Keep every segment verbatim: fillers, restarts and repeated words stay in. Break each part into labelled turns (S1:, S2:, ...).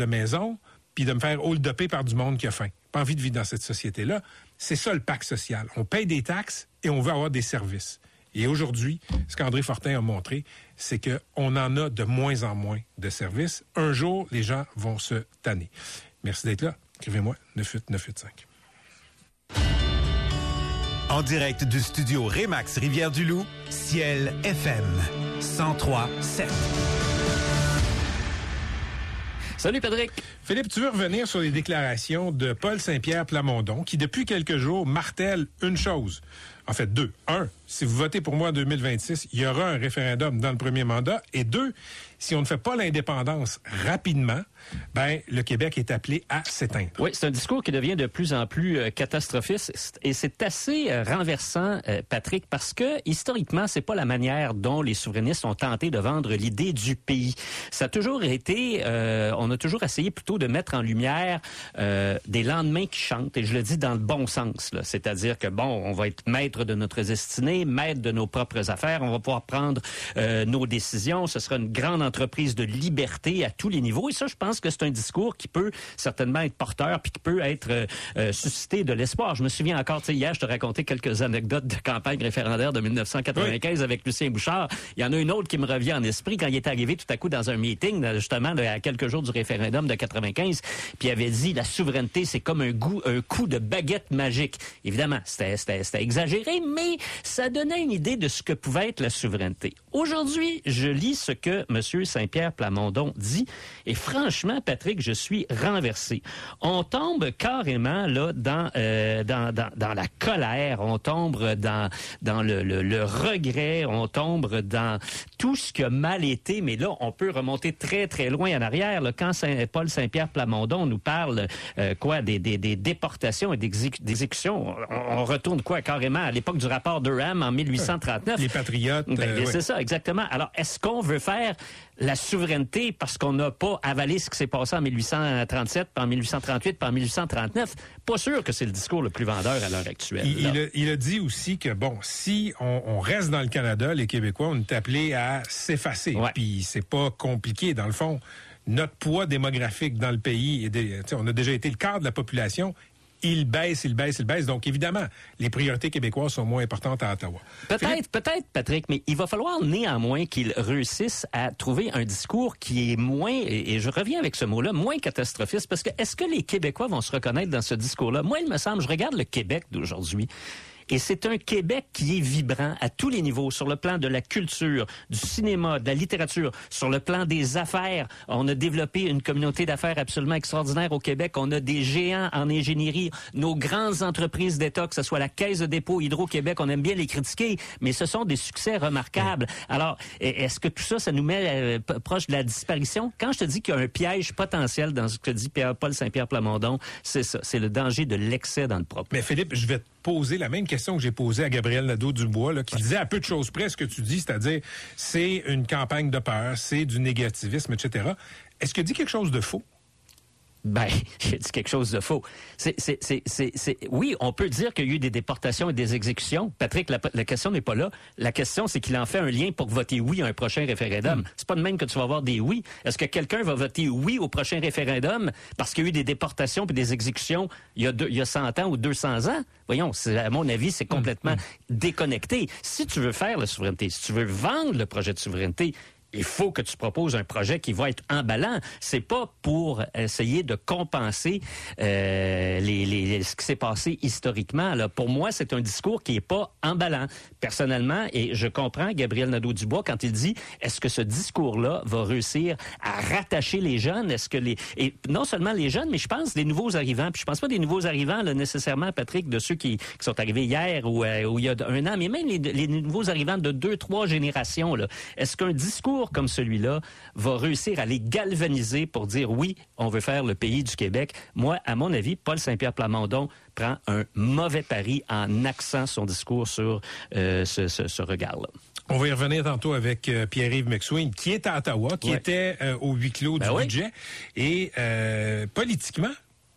S1: de maison puis de me faire hold-upper par du monde qui a faim. Pas envie de vivre dans cette société-là. C'est ça le pacte social. On paye des taxes et on veut avoir des services. Et aujourd'hui, ce qu'André Fortin a montré, c'est qu'on en a de moins en moins de services. Un jour, les gens vont se tanner. Merci d'être là. Écrivez-moi neuf huit neuf huit cinq.
S2: En direct du studio Remax Rivière-du-Loup, Ciel F M cent trois sept.
S3: Salut, Patrick.
S1: Philippe, tu veux revenir sur les déclarations de Paul Saint-Pierre Plamondon, qui, depuis quelques jours, martèle une chose. En fait, deux. Un, si vous votez pour moi en deux mille vingt-six, il y aura un référendum dans le premier mandat. Et deux, si on ne fait pas l'indépendance rapidement, ben le Québec est appelé à s'éteindre.
S3: Oui, c'est un discours qui devient de plus en plus euh, catastrophiste. Et c'est assez euh, renversant, euh, Patrick, parce que, historiquement, c'est pas la manière dont les souverainistes ont tenté de vendre l'idée du pays. Ça a toujours été... Euh, on a toujours essayé plutôt de mettre en lumière euh, des lendemains qui chantent, et je le dis dans le bon sens, là. C'est-à-dire que, bon, on va être maître de notre destinée, maître de nos propres affaires, on va pouvoir prendre euh, nos décisions, ce sera une grande entreprise de liberté à tous les niveaux, et ça, je pense que c'est un discours qui peut certainement être porteur, puis qui peut être euh, euh, susciter de l'espoir. Je me souviens encore, tu sais, hier, je te racontais quelques anecdotes de campagne référendaire de dix-neuf cent quatre-vingt-quinze oui. avec Lucien Bouchard. Il y en a une autre qui me revient en esprit quand il est arrivé tout à coup dans un meeting, justement, à quelques jours du référendum de quatre-vingt-quinze, puis il avait dit, la souveraineté, c'est comme un, goût, un coup de baguette magique. Évidemment, c'était, c'était, c'était exagéré, mais ça donnait une idée de ce que pouvait être la souveraineté. Aujourd'hui, je lis ce que M. Saint-Pierre Plamondon dit, et franchement, Patrick, je suis renversé. On tombe carrément là dans euh, dans, dans dans la colère, on tombe dans dans le, le, le regret, on tombe dans tout ce qui a mal été, mais là, on peut remonter très, très loin en arrière. Là, quand Saint, Paul Saint-Pierre Plamondon nous parle euh, quoi des, des, des déportations et des exécutions, on, on retourne quoi carrément à l'époque du rapport Durham en mille huit cent trente-neuf.
S1: Les patriotes.
S3: Ben,
S1: euh,
S3: c'est
S1: ouais.
S3: ça, exactement. Alors, est-ce qu'on veut faire la souveraineté parce qu'on n'a pas avalé ce qui s'est passé en mille huit cent trente-sept, puis en mille huit cent trente-huit, puis en mille huit cent trente-neuf? Pas sûr que c'est le discours le plus vendeur à l'heure actuelle.
S1: Il, il, a, il a dit aussi que, bon, si on, on reste dans le Canada, les Québécois, on est appelés à s'effacer.
S3: Ouais.
S1: Puis c'est pas compliqué, dans le fond. Notre poids démographique dans le pays, est, on a déjà été le quart de la population. Il baisse, il baisse, il baisse. Donc, évidemment, les priorités québécoises sont moins importantes à Ottawa.
S3: Peut-être,
S1: Philippe?
S3: peut-être, Patrick, mais il va falloir néanmoins qu'ils réussissent à trouver un discours qui est moins, et, et je reviens avec ce mot-là, moins catastrophiste, parce que est-ce que les Québécois vont se reconnaître dans ce discours-là? Moi, il me semble, je regarde le Québec d'aujourd'hui, et c'est un Québec qui est vibrant à tous les niveaux, sur le plan de la culture, du cinéma, de la littérature, sur le plan des affaires. On a développé une communauté d'affaires absolument extraordinaire au Québec. On a des géants en ingénierie. Nos grandes entreprises d'État, que ce soit la Caisse de dépôt, Hydro-Québec, on aime bien les critiquer, mais ce sont des succès remarquables. Alors, est-ce que tout ça, ça nous met euh, proche de la disparition? Quand je te dis qu'il y a un piège potentiel dans ce que dit Paul Saint-Pierre Plamondon, c'est ça, c'est le danger de l'excès dans le propos.
S1: Mais Philippe, je vais te poser la même question que j'ai posée à Gabriel Nadeau-Dubois, là, qui disait à peu de choses près ce que tu dis, c'est-à-dire c'est une campagne de peur, c'est du négativisme, et cetera. Est-ce qu'il dit quelque chose de faux?
S3: Ben, j'ai dit quelque chose de faux. C'est, c'est, c'est, c'est, c'est, oui, on peut dire qu'il y a eu des déportations et des exécutions. Patrick, la, la question n'est pas là. La question, c'est qu'il en fait un lien pour voter oui à un prochain référendum. Mm. C'est pas de même que tu vas avoir des oui. Est-ce que quelqu'un va voter oui au prochain référendum parce qu'il y a eu des déportations et des exécutions il y a deux, il y a cent ans ou deux cents ans? Voyons, c'est, à mon avis, c'est complètement mm. déconnecté. Si tu veux faire la souveraineté, si tu veux vendre le projet de souveraineté, il faut que tu proposes un projet qui va être emballant. C'est pas pour essayer de compenser euh, les, les, ce qui s'est passé historiquement. Là. Pour moi, c'est un discours qui est pas emballant. Personnellement, et je comprends Gabriel Nadeau-Dubois quand il dit, est-ce que ce discours-là va réussir à rattacher les jeunes? Est-ce que les... Et non seulement les jeunes, mais je pense des nouveaux arrivants. Puis je pense pas des nouveaux arrivants, là, nécessairement, Patrick, de ceux qui, qui sont arrivés hier ou, euh, ou il y a un an, mais même les, les nouveaux arrivants de deux, trois générations. Là. Est-ce qu'un discours comme celui-là va réussir à les galvaniser pour dire oui, on veut faire le pays du Québec? Moi, à mon avis, Paul Saint-Pierre Plamondon prend un mauvais pari en axant son discours sur euh, ce, ce, ce regard-là.
S1: On va y revenir tantôt avec euh, Pierre-Yves McSween, qui est à Ottawa, qui ouais. était euh, au huis clos ben du oui. budget. Et euh, politiquement,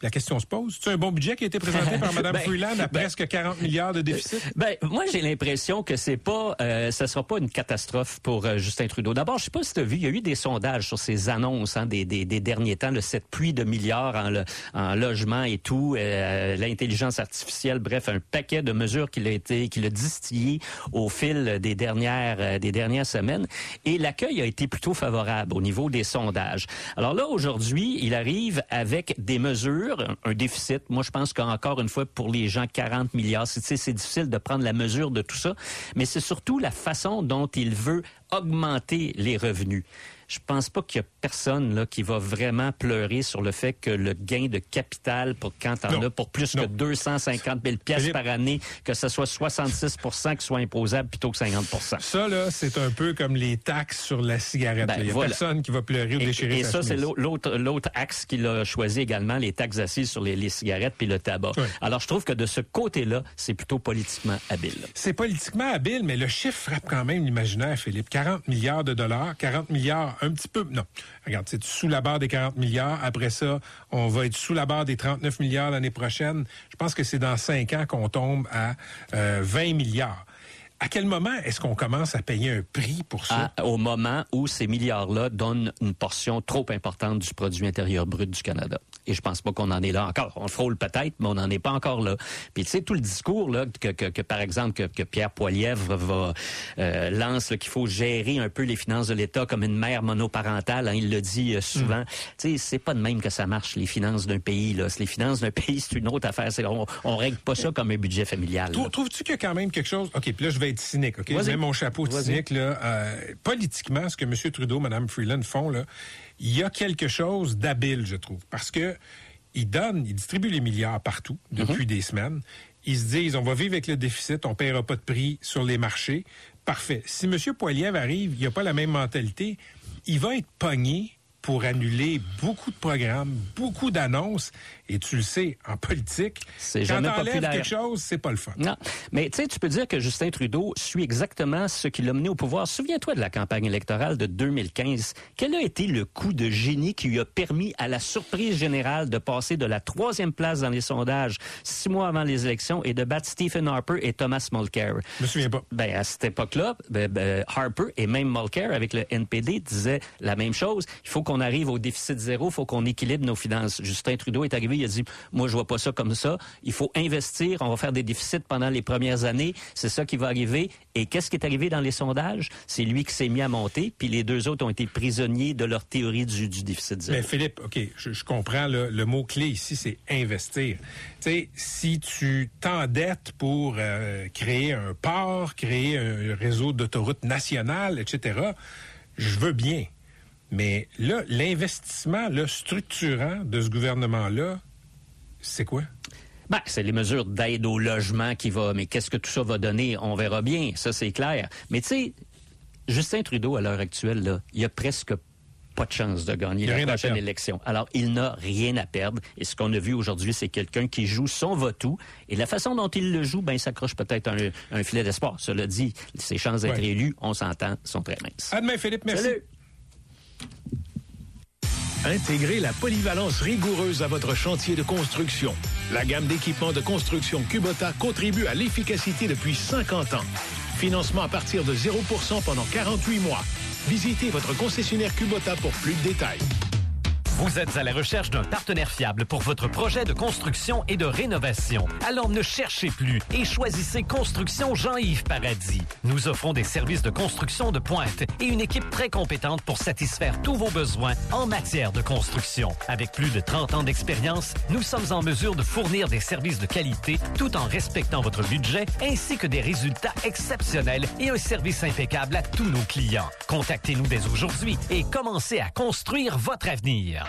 S1: La question se pose. C'est un bon budget qui a été présenté par Mme ben, Freeland à ben, presque quarante milliards de déficit?
S3: Ben, moi, j'ai l'impression que c'est pas, euh, ça sera pas une catastrophe pour euh, Justin Trudeau. D'abord, je sais pas si tu as vu, il y a eu des sondages sur ces annonces hein, des, des, des derniers temps, là, cette pluie de milliards en, le, en logement et tout, euh, l'intelligence artificielle, bref, un paquet de mesures qu'il a été, qu'il a distillé au fil des dernières, euh, des dernières semaines. Et l'accueil a été plutôt favorable au niveau des sondages. Alors là, aujourd'hui, il arrive avec des mesures, un, un déficit. Moi, je pense qu'encore une fois, pour les gens, quarante milliards, c'est, c'est difficile de prendre la mesure de tout ça, mais c'est surtout la façon dont il veut augmenter les revenus. Je pense pas qu'il y a personne là qui va vraiment pleurer sur le fait que le gain de capital pour quand t'en as pour plus non. que deux cent cinquante mille pièces par année, que ce soit soixante-six pour cent qui soit imposable plutôt que cinquante pour cent.
S1: Ça là, c'est un peu comme les taxes sur la cigarette. Ben, il y a voilà. personne qui va pleurer ou
S3: et,
S1: déchirer
S3: et
S1: sa
S3: ça,
S1: chemise.
S3: c'est l'autre l'autre axe qu'il a choisi également, les taxes assises sur les, les cigarettes puis le tabac. Oui. Alors je trouve que de ce côté-là, c'est plutôt politiquement habile.
S1: C'est politiquement habile, mais le chiffre frappe quand même l'imaginaire, Philippe. quarante milliards de dollars, quarante milliards, un petit peu, non. Regarde, c'est sous la barre des quarante milliards. Après ça, on va être sous la barre des trente-neuf milliards l'année prochaine. Je pense que c'est dans cinq ans qu'on tombe à euh, vingt milliards. À quel moment est-ce qu'on commence à payer un prix pour ça?
S3: À, au moment où ces milliards-là donnent une portion trop importante du produit intérieur brut du Canada. Et je pense pas qu'on en est là encore. On le frôle peut-être, mais on n'en est pas encore là. Puis tu sais, tout le discours là que, que, que par exemple, que, que Pierre Poilievre va euh, lance là, qu'il faut gérer un peu les finances de l'État comme une mère monoparentale, hein, il le dit euh, souvent. Mm. Tu sais, c'est pas de même que ça marche, les finances d'un pays. Là. Les finances d'un pays, c'est une autre affaire. C'est, on, on règle pas ça comme un budget familial.
S1: Trou- trouves-tu qu'il y a quand même quelque chose... OK, puis là, je vais être cynique, OK? Je mets mon chapeau de cynique, là. Euh, politiquement, ce que M. Trudeau, Mme Freeland font, là, il y a quelque chose d'habile, je trouve. Parce que ils donnent, ils distribuent les milliards partout depuis mm-hmm. des semaines. Ils se disent, on va vivre avec le déficit, on ne paiera pas de prix sur les marchés. Parfait. Si M. Poilievre arrive, il n'a pas la même mentalité, il va être pogné pour annuler beaucoup de programmes, beaucoup d'annonces. Et tu le sais, en politique,
S3: c'est
S1: quand
S3: t'enlèves
S1: quelque chose, c'est pas le fun.
S3: Non, mais tu sais, tu peux dire que Justin Trudeau suit exactement ce qui l'a mené au pouvoir. Souviens-toi de la campagne électorale de deux mille quinze. Quel a été le coup de génie qui lui a permis, à la surprise générale, de passer de la troisième place dans les sondages six mois avant les élections et de battre Stephen Harper et Thomas Mulcair?
S1: Je me souviens pas.
S3: Ben, à cette époque-là, ben, ben, Harper et même Mulcair, avec le N P D, disaient la même chose. Il faut qu'on arrive au déficit zéro, il faut qu'on équilibre nos finances. Justin Trudeau est arrivé, il a dit, moi, je vois pas ça comme ça. Il faut investir, on va faire des déficits pendant les premières années. C'est ça qui va arriver. Et qu'est-ce qui est arrivé dans les sondages? C'est lui qui s'est mis à monter, puis les deux autres ont été prisonniers de leur théorie du, du déficit zéro.
S1: Mais Philippe, OK, je, je comprends, le, le mot-clé ici, c'est investir. Tu sais, si tu t'endettes pour euh, créer un port, créer un réseau d'autoroutes nationales, et cetera, je veux bien. Mais là, l'investissement là, structurant de ce gouvernement-là, c'est quoi?
S3: Ben, c'est les mesures d'aide au logement qui va... Mais qu'est-ce que tout ça va donner? On verra bien, ça c'est clair. Mais tu sais, Justin Trudeau, à l'heure actuelle, là, il a presque pas de chance de gagner la prochaine élection. Alors, il n'a rien à perdre. Et ce qu'on a vu aujourd'hui, c'est quelqu'un qui joue son va-tout. Et la façon dont il le joue, ben, il s'accroche peut-être un, un filet d'espoir. Cela dit, ses chances d'être ouais. élu, on s'entend, sont très minces.
S1: À demain, Philippe. Merci.
S3: Salut.
S4: Intégrez la polyvalence rigoureuse à votre chantier de construction. La gamme d'équipements de construction Kubota contribue à l'efficacité depuis cinquante ans. Financement à partir de zéro pour cent pendant quarante-huit mois. Visitez votre concessionnaire Kubota pour plus de détails.
S5: Vous êtes à la recherche d'un partenaire fiable pour votre projet de construction et de rénovation. Alors ne cherchez plus et choisissez Construction Jean-Yves Paradis. Nous offrons des services de construction de pointe et une équipe très compétente pour satisfaire tous vos besoins en matière de construction. Avec plus de trente ans d'expérience, nous sommes en mesure de fournir des services de qualité tout en respectant votre budget ainsi que des résultats exceptionnels et un service impeccable à tous nos clients. Contactez-nous dès aujourd'hui et commencez à construire votre avenir.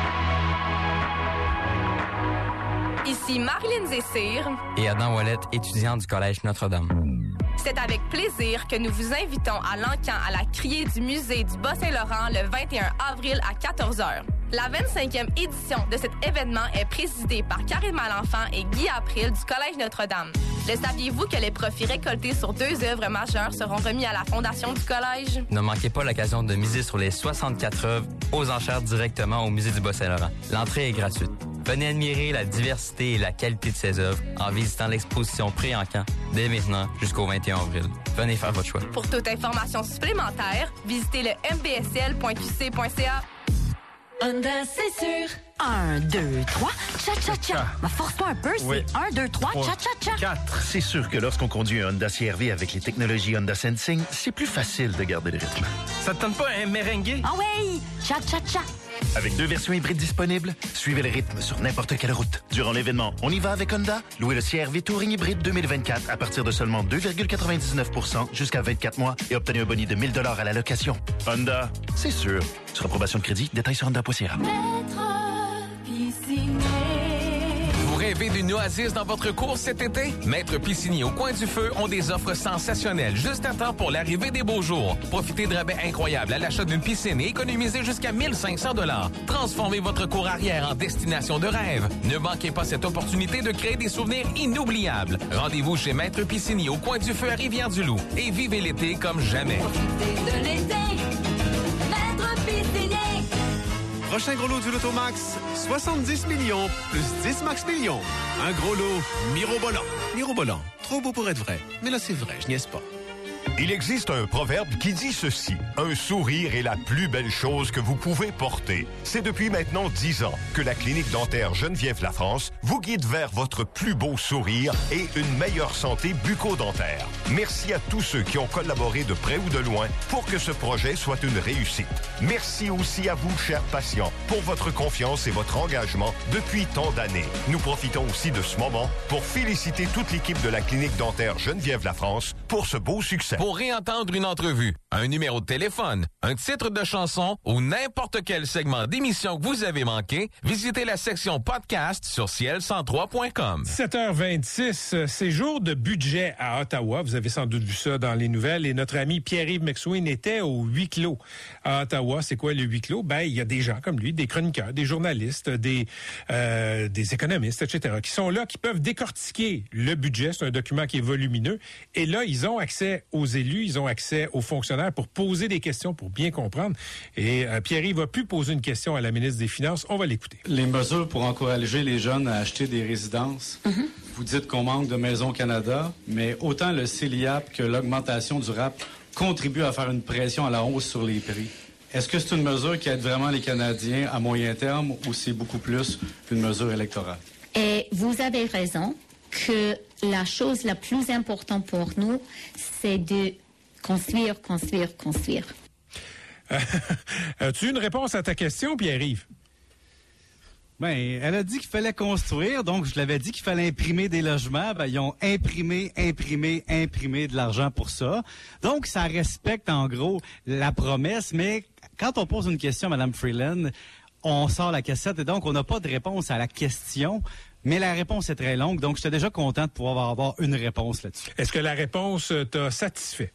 S6: Ici Marilyn Zessir
S7: et Adam Ouellette, étudiant du Collège Notre-Dame.
S6: C'est avec plaisir que nous vous invitons à l'encan à la criée du musée du Bas-Saint-Laurent le vingt et un avril à quatorze heures. La vingt-cinquième édition de cet événement est présidée par Karine Malenfant et Guy April du Collège Notre-Dame. Le saviez-vous que les profits récoltés sur deux œuvres majeures seront remis à la Fondation du Collège?
S7: Ne manquez pas l'occasion de miser sur les soixante-quatre œuvres aux enchères directement au musée du Bas-Saint-Laurent. L'entrée est gratuite. Venez admirer la diversité et la qualité de ses œuvres en visitant l'exposition Pré-Encan dès maintenant jusqu'au vingt et un avril. Venez faire votre choix.
S6: Pour toute information supplémentaire, visitez le m b s l point q c point c a.
S8: Honda, c'est sûr. Un, deux, trois, cha-cha-cha. Ma force-toi un peu, c'est
S9: Oui.
S8: un, deux, trois, cha-cha-cha.
S9: Quatre. C'est sûr que lorsqu'on conduit un Honda C R V avec les technologies Honda Sensing, c'est plus facile de garder le rythme.
S10: Ça te tente pas un merengue?
S8: Ah ouais, cha-cha-cha.
S9: Avec deux versions hybrides disponibles, suivez le rythme sur n'importe quelle route. Durant l'événement On y va avec Honda, louez le C R V Touring Hybride deux mille vingt-quatre à partir de seulement deux virgule quatre-vingt-dix-neuf pour cent jusqu'à vingt-quatre mois et obtenez un boni de mille dollars à la location. Honda, c'est sûr. Sur approbation de crédit, détails sur honda point c a.
S11: Vous rêvez d'une oasis dans votre course cet été? Maître Piscinier au Coin du Feu ont des offres sensationnelles juste à temps pour l'arrivée des beaux jours. Profitez de rabais incroyables à l'achat d'une piscine et économisez jusqu'à mille cinq cents dollars. Transformez votre cour arrière en destination de rêve. Ne manquez pas cette opportunité de créer des souvenirs inoubliables. Rendez-vous chez Maître Piscinier au Coin du Feu à Rivière-du-Loup et vivez l'été comme jamais.
S8: Profitez de l'été. Maître Piscinier.
S12: Prochain gros lot du Lotomax, soixante-dix millions plus dix max millions. Un gros lot mirobolant. Mirobolant, trop beau pour être vrai. Mais là, c'est vrai, je niaise pas.
S13: Il existe un proverbe qui dit ceci. Un sourire est la plus belle chose que vous pouvez porter. C'est depuis maintenant dix ans que la clinique dentaire Geneviève Lafrance vous guide vers votre plus beau sourire et une meilleure santé bucco-dentaire. Merci à tous ceux qui ont collaboré de près ou de loin pour que ce projet soit une réussite. Merci aussi à vous, chers patients, pour votre confiance et votre engagement depuis tant d'années. Nous profitons aussi de ce moment pour féliciter toute l'équipe de la clinique dentaire Geneviève Lafrance pour ce beau succès.
S11: Pour réentendre une entrevue, un numéro de téléphone, un titre de chanson ou n'importe quel segment d'émission que vous avez manqué, visitez la section podcast sur ciel cent trois point com.
S1: sept heures vingt-six, c'est jour de budget à Ottawa. Vous avez sans doute vu ça dans les nouvelles. Et notre ami Pierre-Yves McSween était au huis clos à Ottawa. C'est quoi le huis clos? Ben, il y a des gens comme lui, des chroniqueurs, des journalistes, des, euh, des économistes, et cetera, qui sont là, qui peuvent décortiquer le budget. C'est un document qui est volumineux. Et là, ils ont accès aux élus, ils ont accès aux fonctionnaires pour poser des questions, pour bien comprendre. Et euh, Pierre-Yves va plus poser une question à la ministre des Finances. On va l'écouter.
S14: Les mesures pour encourager les jeunes à acheter des résidences. Mm-hmm. Vous dites qu'on manque de maisons au Canada, mais autant le C E L I A P que l'augmentation du R A P contribuent à faire une pression à la hausse sur les prix. Est-ce que c'est une mesure qui aide vraiment les Canadiens à moyen terme ou c'est beaucoup plus une mesure électorale?
S15: Et vous avez raison que la chose la plus importante pour nous, c'est de construire, construire, construire.
S1: As-tu une réponse à ta question, Pierre-Yves?
S16: Ben, elle a dit qu'il fallait construire, donc je l'avais dit qu'il fallait imprimer des logements. Ben, ils ont imprimé, imprimé, imprimé de l'argent pour ça. Donc, ça respecte en gros la promesse, mais quand on pose une question à Mme Freeland, on sort la cassette et donc on n'a pas de réponse à la question. Mais la réponse est très longue, donc j'étais déjà content de pouvoir avoir une réponse là-dessus.
S1: Est-ce que la réponse t'a satisfait?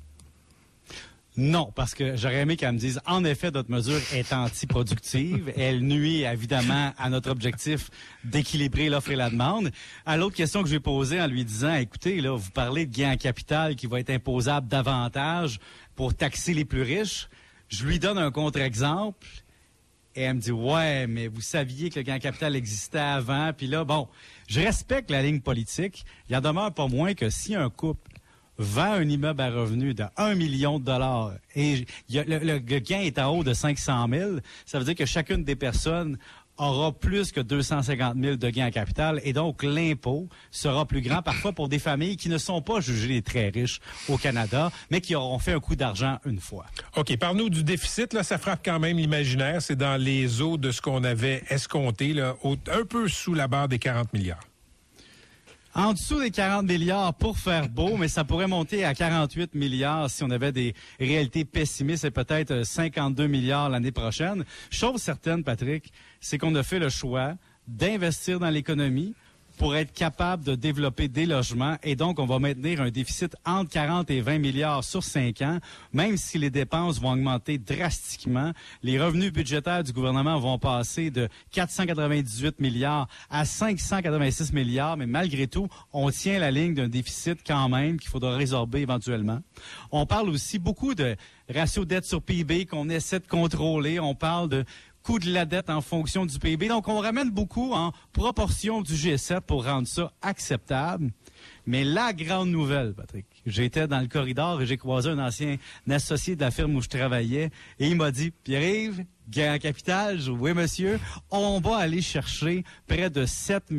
S16: Non, parce que j'aurais aimé qu'elle me dise, en effet, notre mesure est antiproductive. Elle nuit évidemment à notre objectif d'équilibrer l'offre et la demande. À l'autre question que je vais poser en lui disant, écoutez, là, vous parlez de gain en capital qui va être imposable davantage pour taxer les plus riches. Je lui donne un contre-exemple. Et elle me dit, ouais, mais vous saviez que le gain en capital existait avant. Puis là, bon, je respecte la ligne politique. Il en demeure pas moins que si un couple vend un immeuble à revenu de un million de dollars et y a, le, le, le gain est en haut de cinq cent mille, ça veut dire que chacune des personnes aura plus que deux cent cinquante mille de gains en capital et donc l'impôt sera plus grand parfois pour des familles qui ne sont pas jugées très riches au Canada, mais qui auront fait un coup d'argent une fois.
S1: OK, parle-nous du déficit. Là, ça frappe quand même l'imaginaire. C'est dans les eaux de ce qu'on avait escompté, là, au, un peu sous la barre des quarante milliards.
S16: En dessous des quarante milliards pour faire beau, mais ça pourrait monter à quarante-huit milliards si on avait des réalités pessimistes et peut-être cinquante-deux milliards l'année prochaine. Chose certaine, Patrick, c'est qu'on a fait le choix d'investir dans l'économie pour être capable de développer des logements et donc on va maintenir un déficit entre quarante et vingt milliards sur cinq ans, même si les dépenses vont augmenter drastiquement. Les revenus budgétaires du gouvernement vont passer de quatre cent quatre-vingt-dix-huit milliards à cinq cent quatre-vingt-six milliards, mais malgré tout, on tient la ligne d'un déficit quand même qu'il faudra résorber éventuellement. On parle aussi beaucoup de ratio dette sur P I B qu'on essaie de contrôler. On parle de coût de la dette en fonction du P I B. Donc, on ramène beaucoup en proportion du G sept pour rendre ça acceptable. Mais la grande nouvelle, Patrick, j'étais dans le corridor et j'ai croisé un ancien associé de la firme où je travaillais et il m'a dit, Pierre-Yves, Grand Capital, oui monsieur, on va aller chercher près de sept